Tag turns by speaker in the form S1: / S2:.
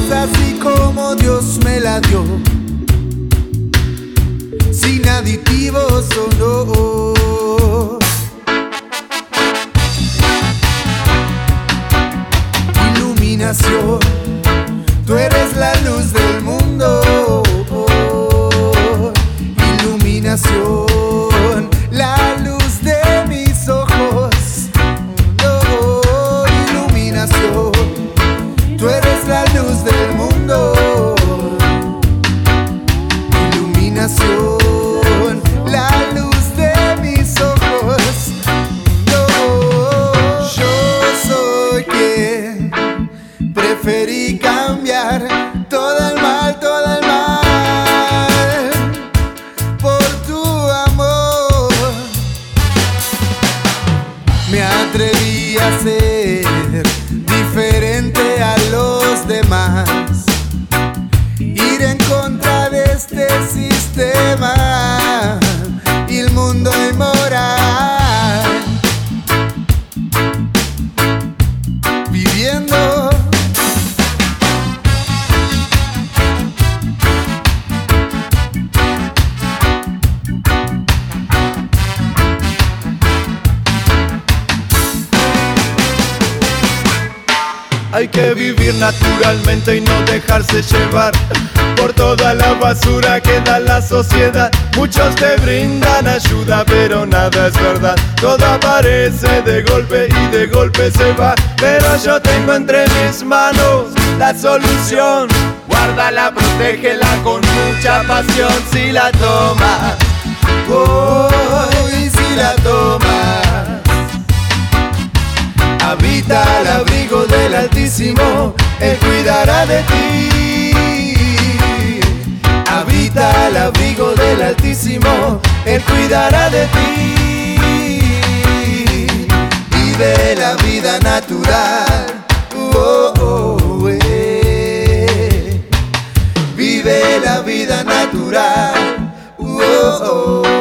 S1: así como Dios me la dio, sin aditivos o no. Iluminación, tú eres la luz del mundo. Iluminación, la luz de mis ojos. Iluminación, tú eres la luz del mundo. Iluminación, la luz de mis ojos. Yo soy quien preferí cambiar todo el mal por tu amor. Me atreví a ser diferente a los demás, ir en contra de este sistema inmundo y moral, viviendo
S2: Hay que vivir naturalmente y no dejarse llevar por toda la basura que da la sociedad. Muchos te brindan ayuda, pero nada es verdad. Todo aparece de golpe y de golpe se va. Pero yo tengo entre mis manos la solución. Guárdala, protégela con mucha pasión. Si la tomas,
S1: y si la tomas, habita al abrigo del Altísimo, Él cuidará de ti. Habita al abrigo del Altísimo, Él cuidará de ti. Vive la vida natural, vive la vida natural,